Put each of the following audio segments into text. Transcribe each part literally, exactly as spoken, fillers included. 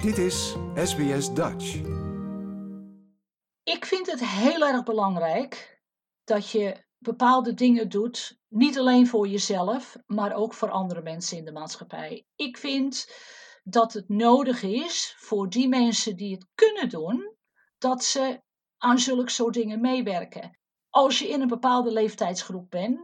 Dit is S B S Dutch. Ik vind het heel erg belangrijk dat je bepaalde dingen doet, niet alleen voor jezelf, maar ook voor andere mensen in de maatschappij. Ik vind dat het nodig is voor die mensen die het kunnen doen, dat ze aan zulke soort dingen meewerken. Als je in een bepaalde leeftijdsgroep bent,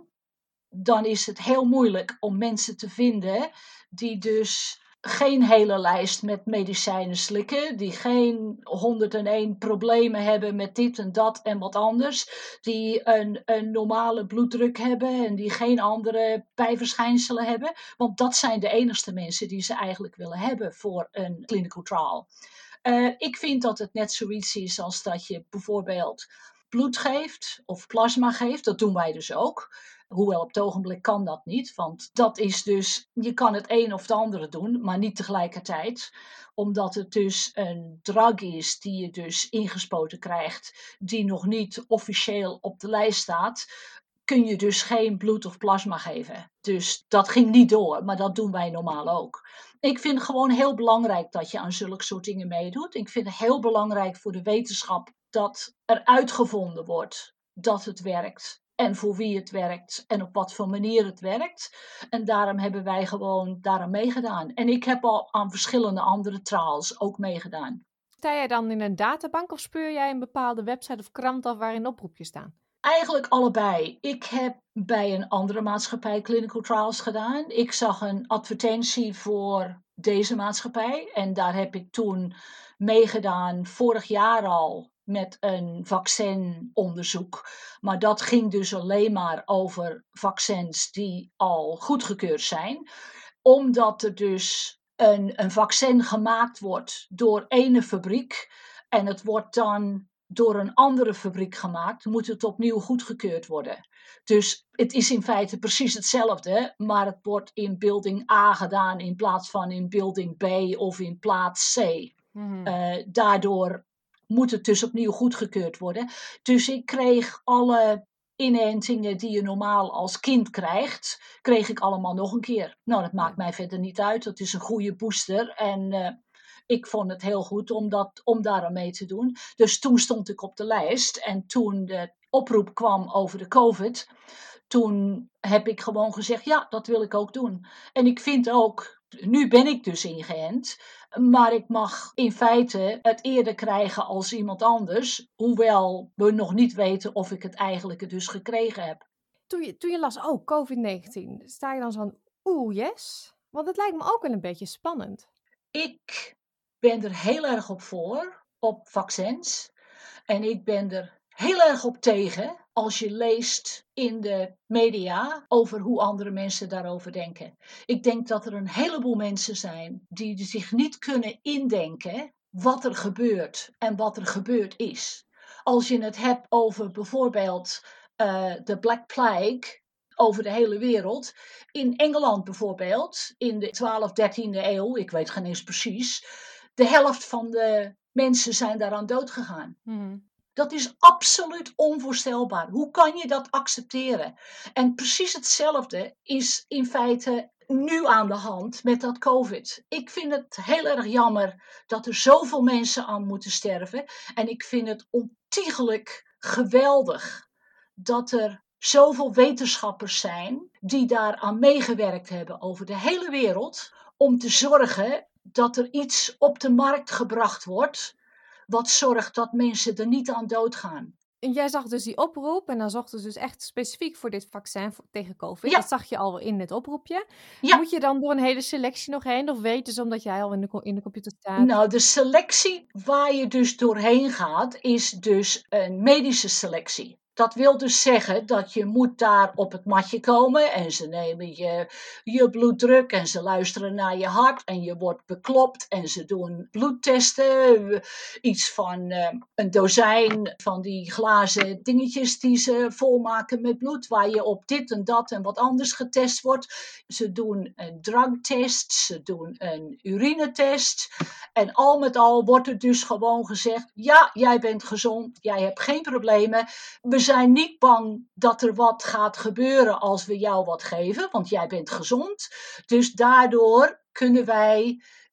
dan is het heel moeilijk om mensen te vinden die dus geen hele lijst met medicijnen slikken, die geen honderdéén problemen hebben met dit en dat en wat anders, die een, een normale bloeddruk hebben en die geen andere bijverschijnselen hebben, want dat zijn de enigste mensen die ze eigenlijk willen hebben voor een clinical trial. Uh, ik vind dat het net zoiets is als dat je bijvoorbeeld bloed geeft of plasma geeft, dat doen wij dus ook. Hoewel op het ogenblik kan dat niet, want dat is dus, je kan het een of het andere doen, maar niet tegelijkertijd. Omdat het dus een drug is die je dus ingespoten krijgt, die nog niet officieel op de lijst staat, kun je dus geen bloed of plasma geven. Dus dat ging niet door, maar dat doen wij normaal ook. Ik vind het gewoon heel belangrijk dat je aan zulke soort dingen meedoet. Ik vind het heel belangrijk voor de wetenschap dat er uitgevonden wordt dat het werkt. En voor wie het werkt en op wat voor manier het werkt. En daarom hebben wij gewoon daaraan meegedaan. En ik heb al aan verschillende andere trials ook meegedaan. Sta jij dan in een databank of speur jij een bepaalde website of krant af waarin oproepjes staan? Eigenlijk allebei. Ik heb bij een andere maatschappij clinical trials gedaan. Ik zag een advertentie voor deze maatschappij. En daar heb ik toen meegedaan, vorig jaar al, met een vaccinonderzoek. Maar dat ging dus alleen maar over vaccins die al goedgekeurd zijn. Omdat er dus een, een vaccin gemaakt wordt door ene fabriek. En het wordt dan door een andere fabriek gemaakt, moet het opnieuw goedgekeurd worden. Dus het is in feite precies hetzelfde, maar het wordt in building A gedaan in plaats van in building B of in plaats C. Mm-hmm. Uh, daardoor moet het dus opnieuw goedgekeurd worden. Dus ik kreeg alle inentingen die je normaal als kind krijgt, kreeg ik allemaal nog een keer. Nou, dat maakt mij verder niet uit. Dat is een goede booster en uh, ik vond het heel goed om, dat, om daar aan mee te doen. Dus toen stond ik op de lijst. En toen de oproep kwam over de COVID, toen heb ik gewoon gezegd, ja, dat wil ik ook doen. En ik vind ook, nu ben ik dus ingeënt, maar ik mag in feite het eerder krijgen als iemand anders, hoewel we nog niet weten of ik het eigenlijk dus gekregen heb. Toen je, toen je las, oh, covid negentien, sta je dan zo van, oeh, yes? Want het lijkt me ook wel een beetje spannend. Ik ben er heel erg op voor, op vaccins. En ik ben er heel erg op tegen als je leest in de media over hoe andere mensen daarover denken. Ik denk dat er een heleboel mensen zijn die zich niet kunnen indenken wat er gebeurt en wat er gebeurd is. Als je het hebt over bijvoorbeeld uh, de Black Plague over de hele wereld. In Engeland bijvoorbeeld, in de twaalfde, dertiende eeuw, ik weet geen eens precies, de helft van de mensen zijn daaraan dood gegaan. Mm. Dat is absoluut onvoorstelbaar. Hoe kan je dat accepteren? En precies hetzelfde is in feite nu aan de hand met dat COVID. Ik vind het heel erg jammer dat er zoveel mensen aan moeten sterven. En ik vind het ontiegelijk geweldig dat er zoveel wetenschappers zijn die daaraan meegewerkt hebben over de hele wereld om te zorgen dat er iets op de markt gebracht wordt wat zorgt dat mensen er niet aan doodgaan. En jij zag dus die oproep en dan zochten ze dus echt specifiek voor dit vaccin tegen COVID. Ja. Dat zag je al in het oproepje. Ja. Moet je dan door een hele selectie nog heen of weten ze omdat jij al in de, in de computer staat? Nou, de selectie waar je dus doorheen gaat is dus een medische selectie. Dat wil dus zeggen dat je moet daar op het matje komen en ze nemen je, je bloeddruk en ze luisteren naar je hart en je wordt beklopt en ze doen bloedtesten. Iets van uh, een dozijn van die glazen dingetjes die ze volmaken met bloed waar je op dit en dat en wat anders getest wordt. Ze doen een drugtest, ze doen een urinetest en al met al wordt er dus gewoon gezegd, ja, jij bent gezond, jij hebt geen problemen. We zijn niet bang dat er wat gaat gebeuren als we jou wat geven, want jij bent gezond. Dus daardoor kunnen wij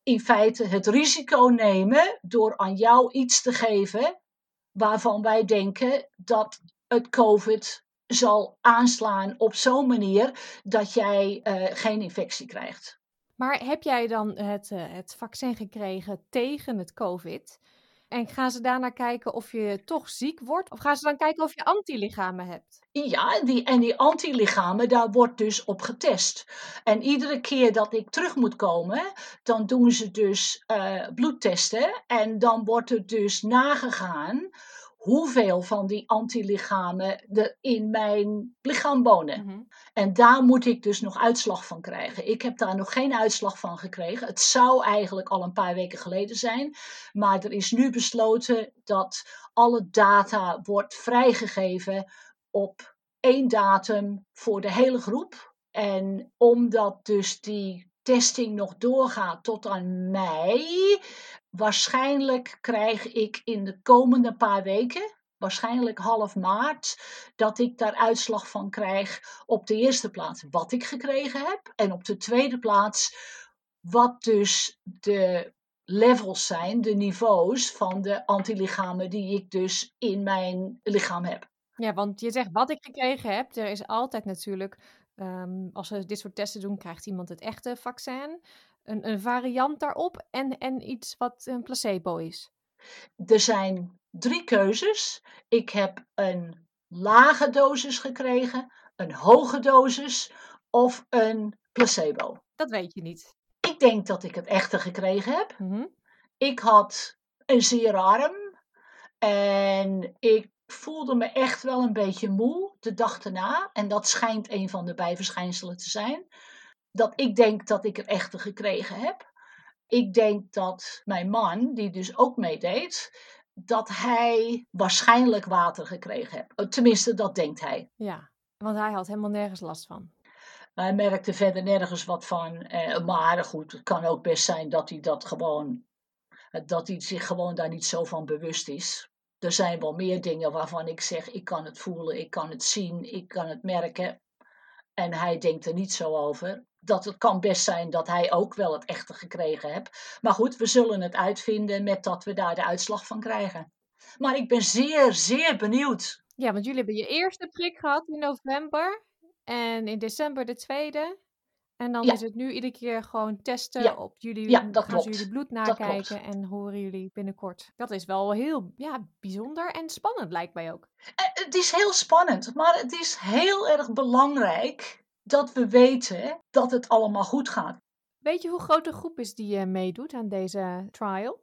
in feite het risico nemen door aan jou iets te geven waarvan wij denken dat het COVID zal aanslaan op zo'n manier dat jij uh, geen infectie krijgt. Maar heb jij dan het, uh, het vaccin gekregen tegen het COVID? En gaan ze daarna kijken of je toch ziek wordt? Of gaan ze dan kijken of je antilichamen hebt? Ja, die, en die antilichamen, daar wordt dus op getest. En iedere keer dat ik terug moet komen, dan doen ze dus uh, bloedtesten. En dan wordt er dus nagegaan hoeveel van die antilichamen er in mijn lichaam wonen. Mm-hmm. En daar moet ik dus nog uitslag van krijgen. Ik heb daar nog geen uitslag van gekregen. Het zou eigenlijk al een paar weken geleden zijn. Maar er is nu besloten dat alle data wordt vrijgegeven op één datum voor de hele groep. En omdat dus die testing nog doorgaat tot aan mei, waarschijnlijk krijg ik in de komende paar weken, waarschijnlijk half maart, dat ik daar uitslag van krijg op de eerste plaats wat ik gekregen heb. En op de tweede plaats wat dus de levels zijn, de niveaus van de antilichamen die ik dus in mijn lichaam heb. Ja, want je zegt wat ik gekregen heb. Er is altijd natuurlijk, um, als we dit soort testen doen, krijgt iemand het echte vaccin. Een, een variant daarop en, en iets wat een placebo is. Er zijn drie keuzes. Ik heb een lage dosis gekregen, een hoge dosis of een placebo. Dat weet je niet. Ik denk dat ik het echte gekregen heb. Mm-hmm. Ik had een zere arm en ik voelde me echt wel een beetje moe de dag erna. En dat schijnt een van de bijverschijnselen te zijn. Dat ik denk dat ik het echte gekregen heb. Ik denk dat mijn man, die dus ook meedeed, dat hij waarschijnlijk water gekregen heeft. Tenminste, dat denkt hij. Ja, want hij had helemaal nergens last van. Hij merkte verder nergens wat van. Eh, maar goed, het kan ook best zijn dat hij dat gewoon, dat hij zich gewoon daar niet zo van bewust is. Er zijn wel meer dingen waarvan ik zeg, ik kan het voelen, ik kan het zien, ik kan het merken. En hij denkt er niet zo over. Dat het kan best zijn dat hij ook wel het echte gekregen heeft. Maar goed, we zullen het uitvinden met dat we daar de uitslag van krijgen. Maar ik ben zeer, zeer benieuwd. Ja, want jullie hebben je eerste prik gehad in november. En in december de tweede. En dan Ja. is het nu iedere keer gewoon testen Ja. op jullie. Ja, dat gaan klopt. ze jullie bloed Dat nakijken klopt. en horen jullie binnenkort. Dat is wel heel ja, bijzonder en spannend lijkt mij ook. Eh, Het is heel spannend, maar het is heel erg belangrijk dat we weten dat het allemaal goed gaat. Weet je hoe groot de groep is die uh, meedoet aan deze trial?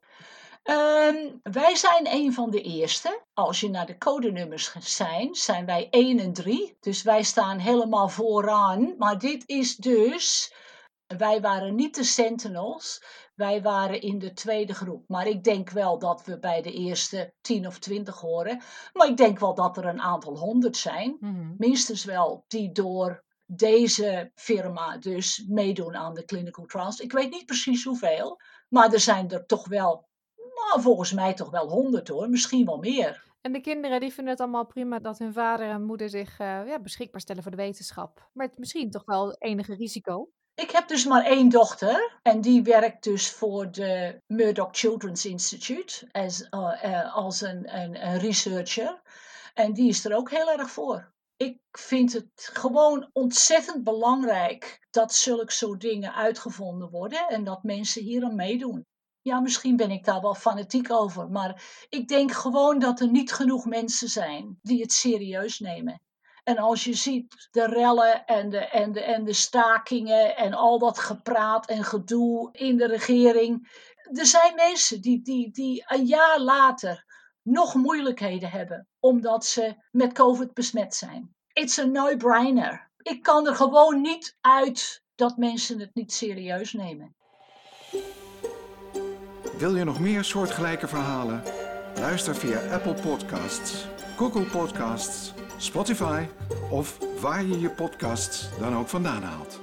Um, wij zijn een van de eerste. Als je naar de codenummers zijn, zijn wij één en drie. Dus wij staan helemaal vooraan. Maar dit is dus, wij waren niet de Sentinels. Wij waren in de tweede groep. Maar ik denk wel dat we bij de eerste tien of twintig horen. Maar ik denk wel dat er een aantal honderd zijn. Mm-hmm. Minstens wel die door deze firma dus meedoen aan de clinical trials. Ik weet niet precies hoeveel. Maar er zijn er toch wel, nou, volgens mij toch wel honderd hoor. Misschien wel meer. En de kinderen die vinden het allemaal prima dat hun vader en moeder zich uh, ja, beschikbaar stellen voor de wetenschap. Maar het misschien toch wel enige risico. Ik heb dus maar één dochter en die werkt dus voor de Murdoch Children's Institute als, uh, uh, als een, een, een researcher. En die is er ook heel erg voor. Ik vind het gewoon ontzettend belangrijk dat zulke soort dingen uitgevonden worden en dat mensen hier aan meedoen. Ja, misschien ben ik daar wel fanatiek over, maar ik denk gewoon dat er niet genoeg mensen zijn die het serieus nemen. En als je ziet de rellen en de, en, de, en de stakingen en al dat gepraat en gedoe in de regering. Er zijn mensen die, die, die een jaar later nog moeilijkheden hebben omdat ze met COVID besmet zijn. It's a no-brainer. Ik kan er gewoon niet uit dat mensen het niet serieus nemen. Wil je nog meer soortgelijke verhalen? Luister via Apple Podcasts, Google Podcasts, Spotify of waar je je podcasts dan ook vandaan haalt.